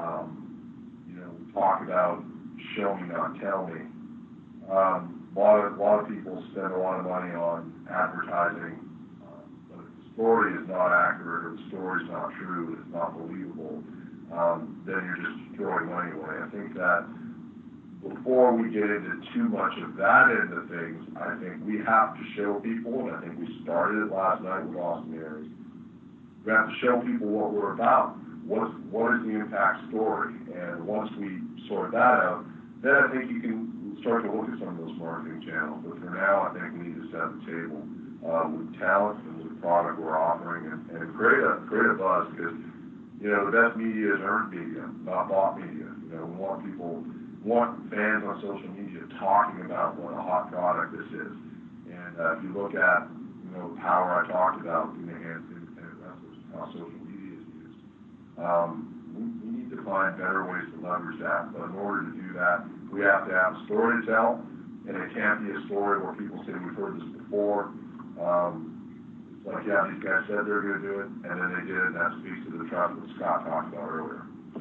We talk about show me, not tell me. A lot of people spend a lot of money on advertising, but if the story is not accurate or the story is not true, it's not believable, then you're just throwing money away. I think that before we get into too much of that end of things, I think we have to show people, and I think we started it last night with Austin Aries, we have to show people what we're about. What is the impact story? And once we sort that out, then I think you can start to look at some of those marketing channels. But for now, I think we need to set the table with talent and with the product we're offering and create a buzz, because the best media is earned media, not bought media. We want fans on social media talking about what a hot product this is. And if you look at the power I talked about in the hands of independent wrestlers, how social media is used, we need to find better ways to leverage that. But in order to do that, we have to have a story to tell, and it can't be a story where people say we've heard this before. It's like, yeah, these guys said they're going to do it, and then they did, and that speaks to the trust that Scott talked about earlier.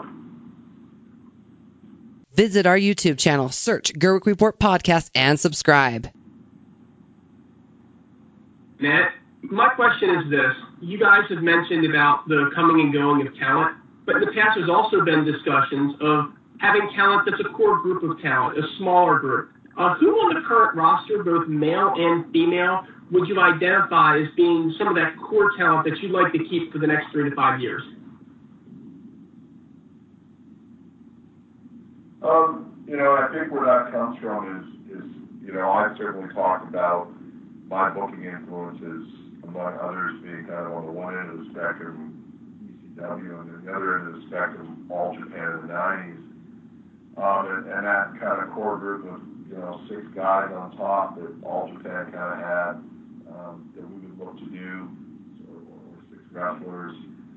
Visit our YouTube channel, search Gerwick Report Podcast, and subscribe. Matt, my question is this. You guys have mentioned about the coming and going of talent, but in the past there's also been discussions of having talent that's a core group of talent, a smaller group. Who on the current roster, both male and female, would you identify as being some of that core talent that you'd like to keep for the next 3 to 5 years? I think where that comes from is I've certainly talked about my booking influences, among others, being kind of on the one end of the spectrum, ECW, and then the other end of the spectrum, All Japan in the 90s. And that kind of core group of 6 guys on top that All Japan kind of had that we would look to do, or 6 wrestlers.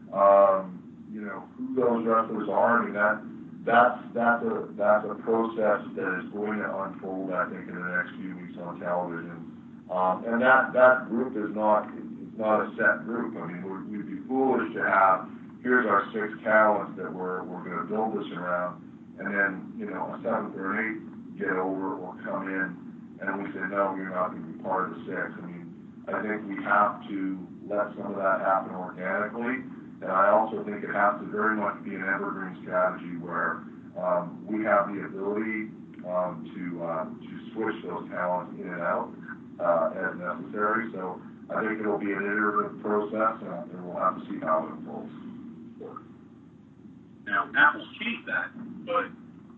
Who those wrestlers are, I mean, that's a process that is going to unfold, I think, in the next few weeks on television. And that group is not a set group. I mean, we'd be foolish to have, here's our 6 talents that we're going to build this around, and then a 7th or an 8th get over or come in, and we say, no, you're not going to be part of the 6. I mean, I think we have to let some of that happen organically. And I also think it has to very much be an evergreen strategy where we have the ability to switch those talents in and out as necessary. So I think it'll be an iterative process, and we'll have to see how it unfolds. Now, Apple's changed that, but...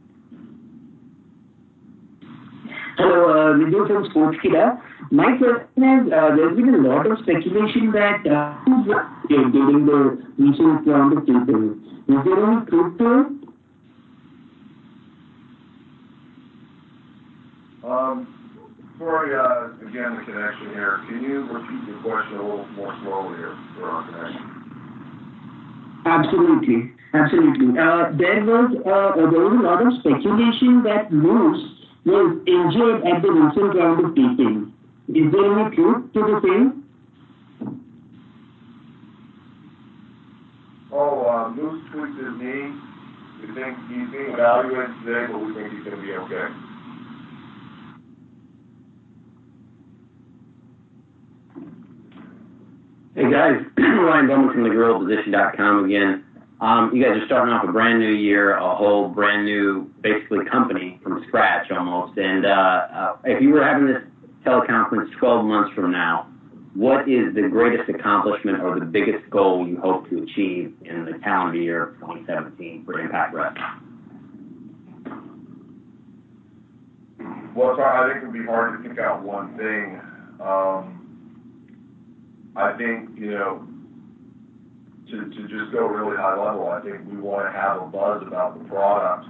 Hello, Vijay from Sportskeeda. My question is, there's been a lot of speculation that during the recent round of taping. Is there any truth to it? Sorry, again, the connection here. Can you repeat your question a little more slowly here for our connection? Absolutely. There was a lot of speculation that Moose was injured at the recent round of taping. Is there any truth to the same? Moose tweaked his knee. We think he's being evaluated today, but we think he's going to be okay. Hey guys, Ryan Bowman from thegorillaposition.com again. You guys are starting off a brand new year, a whole brand new, basically, company from scratch almost. And if you were having this teleconference 12 months from now, what is the greatest accomplishment or the biggest goal you hope to achieve in the calendar year of 2017 for Impact Wrestling? Well, I think it would be hard to pick out one thing. I think, to just go really high level, I think we want to have a buzz about the product.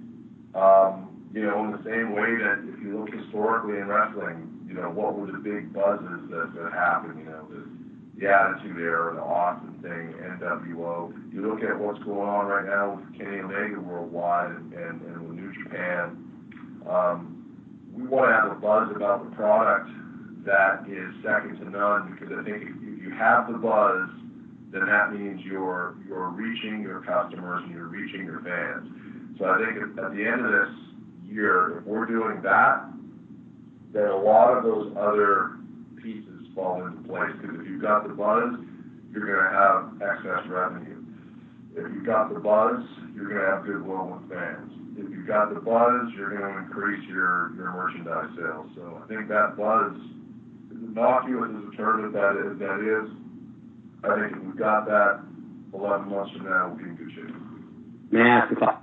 In the same way that if you look historically in wrestling, what were the big buzzes that happened? The the Attitude Era, the Austin thing, NWO. You look at what's going on right now with Kenny Omega worldwide and with New Japan. We want to have a buzz about the product that is second to none, because I think if you have the buzz, then that means you're reaching your customers and you're reaching your fans. So I think at the end of this year, if we're doing that, then a lot of those other pieces fall into place. Because if you've got the buzz, you're going to have excess revenue. If you've got the buzz, you're going to have goodwill with fans. If you've got the buzz, you're going to increase your merchandise sales. So I think that buzz, as innocuous as a term that is, I think if we've got that 11 months from now, we'll be in good shape. May I ask a question?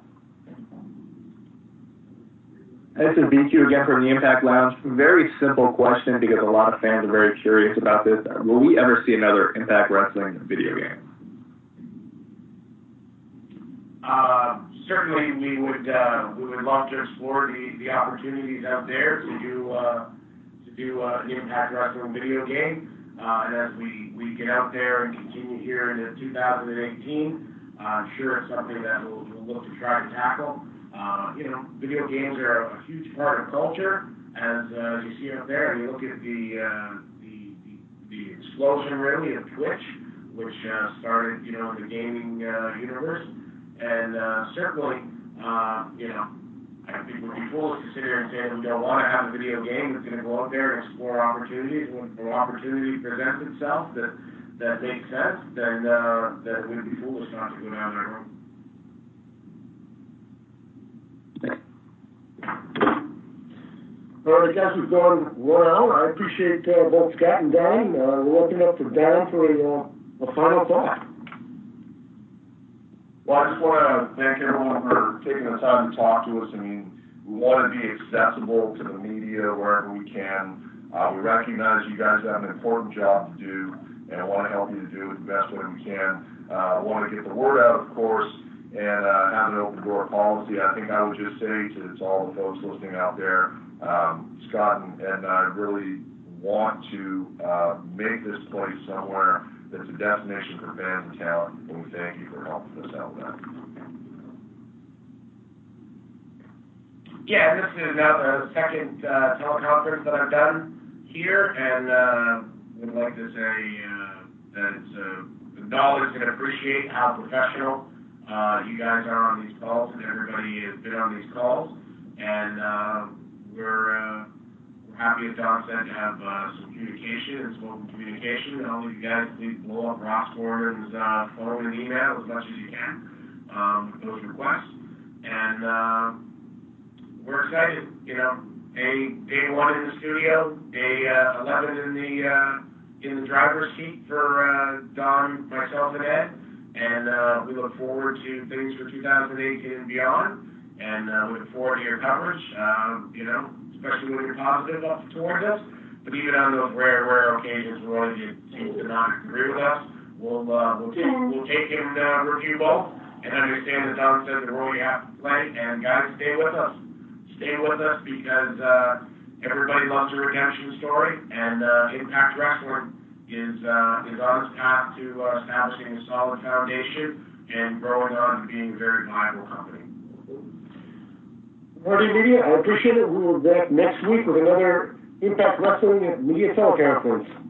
This is BQ again from the Impact Lounge. Very simple question, because a lot of fans are very curious about this. Will we ever see another Impact Wrestling video game? Certainly, we would love to explore the opportunities out there to do an Impact Wrestling video game. And as we get out there and continue here into 2018, I'm sure it's something that we'll look to try to tackle. Video games are a huge part of culture, as you see out there. And you look at the explosion really of Twitch, which started in the gaming universe. And certainly, I think it would be foolish to sit here and say that we don't want to have a video game that's going to go out there and explore opportunities. When an opportunity presents itself that makes sense, then it would be foolish not to go down that road. All right, guys, we've gone 1 hour. I appreciate both Scott and Don. We'll open up for Don for a final thought. Well, I just want to thank everyone for taking the time to talk to us. I mean, we want to be accessible to the media wherever we can. We recognize you guys have an important job to do, and I want to help you to do it the best way we can. I want to get the word out, of course, and have an open door policy. I think I would just say to all the folks listening out there, Scott and I really want to make this place somewhere that's a destination for fans and talent, and we thank you for helping us out with that. Yeah, this is now the second teleconference that I've done here, and would like to say that it's acknowledged and appreciate how professional you guys are on these calls, and everybody has been on these calls, and we're happy, as Don said, to have some communication and spoken communication. And all of you guys, please blow up Ross Foreman's phone and email as much as you can with those requests. And we're excited. Day 1 in the studio, day 11 in the driver's seat for Don, myself, and Ed. And we look forward to things for 2018 and beyond. And we look forward to your coverage. Especially when you're positive up towards us. But even on those rare occasions where one of you seems to not agree with us, we'll take and review both and understand that Don said the role you have to play. And guys, stay with us. Stay with us, because everybody loves a redemption story, and Impact Wrestling is on its path to establishing a solid foundation and growing on to being a very viable company. Party Media, I appreciate it. We will be back next week with another Impact Wrestling Media teleconference.